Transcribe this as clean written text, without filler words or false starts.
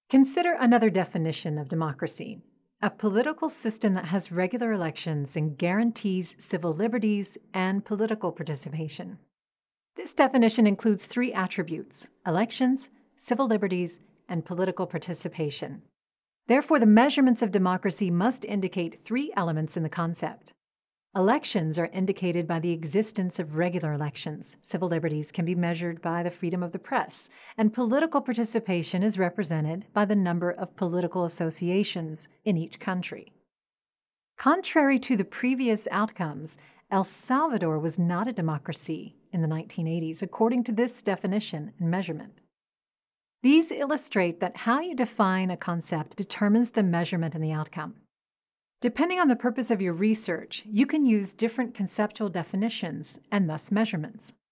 Consider another definition of democracy: a political system that has regular elections and guarantees civil liberties and political participation. This definition includes three attributes: elections, civil liberties, and political participation. Therefore, the measurements of democracy must indicate three elements in the concept. Elections are indicated by the existence of regular elections. Civil liberties can be measured by the freedom of the press, and political participation is represented by the number of political associations in each country. Contrary to the previous outcomes, El Salvador was not a democracy in the 1980s, according to this definition and measurement. These illustrate that how you define a concept determines the measurement and the outcome. Depending on the purpose of your research, you can use different conceptual definitions and thus measurements.